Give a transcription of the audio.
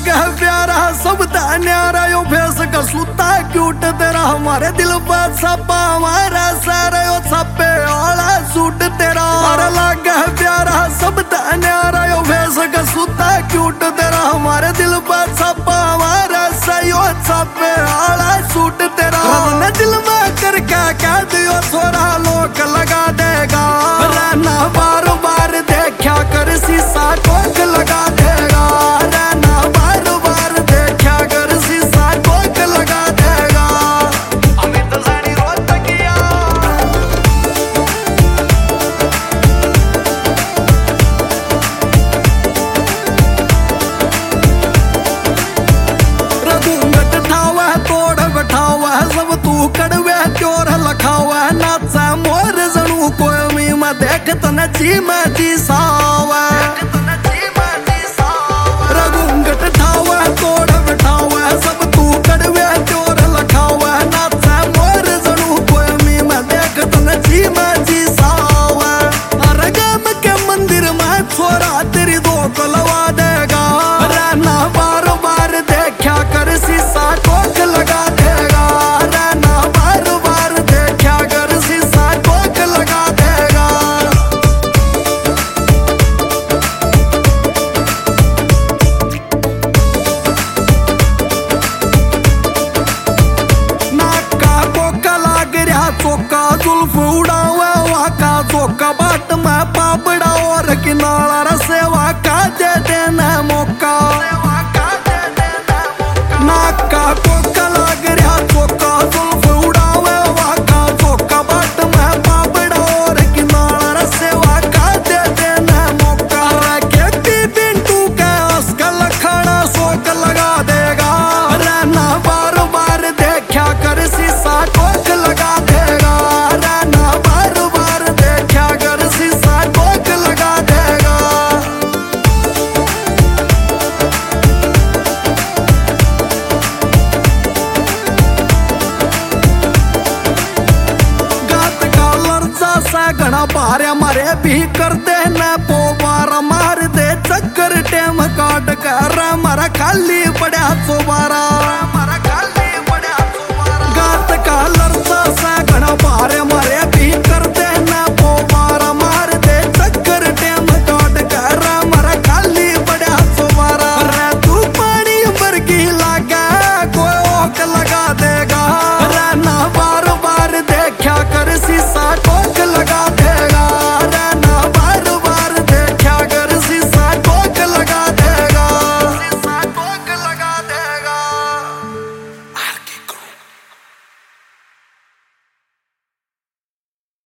लागे प्यारा सब न्यारा यो फेस का सूता क्यूट तेरा हमारे दिल पर छापा हमारा सारा यो छापे वाला सूट तेरा और लागे प्यारा सब न्यारा यो फेस का सूता क्यूट तेरा हमारे दिल पर छापा हमारा सायो छापे वाला सूट तेरा ने दिल में करके कह दियो छोरा लोक लगा देगा रहना बार बार देखा कर शीशा कोक लगा देगा रहना बार बार देखा कर शीशा कोक लगा देगा अमित साड़ी रोज तकिया रघुंगट ठावा तोड़ बैठावा सब तू कड़वे चोर लखावा नाचा मोर जणू कोई मैं देख तने जी मैं जी सावा रघुंगट ठावा तोड़ बैठावा सब तू कड़वे चोर लखावा नाचा मोर जणू कोई मैं देख तने जी मैं जी सावा अरे गम के मंदिर में छोरा तेरी दो को लवा देगा रहना बार बार देखा कर शीशा कोक लगा देगा रहना बार बार देखा कर शीशा कोक लगा देगा नाका कोका लाग रहा चौका जुल्फ उड़ावा वाका चौका बाट में पापड़ा और किनारा रसेवा का दे देना मौका नाका कोका लाग रहा चौका जुल्फ उड़ावा वाका चौका बाट में पापड़ा और किनारा रसेवा का दे देना मौका के पिंटू के उसका लखड़ा शोक लगा देगा रहना बार बार देखा कर शीशा कोक लगा देगा रहना बार बार देखा कर शीशा कोक लगा देगा गात का लर्जा सा घना भारे मारे भी कर दे न पोबारा मार दे चक्कर टेम काट कर मारा खाली पड़ा चोबारा मारा खाली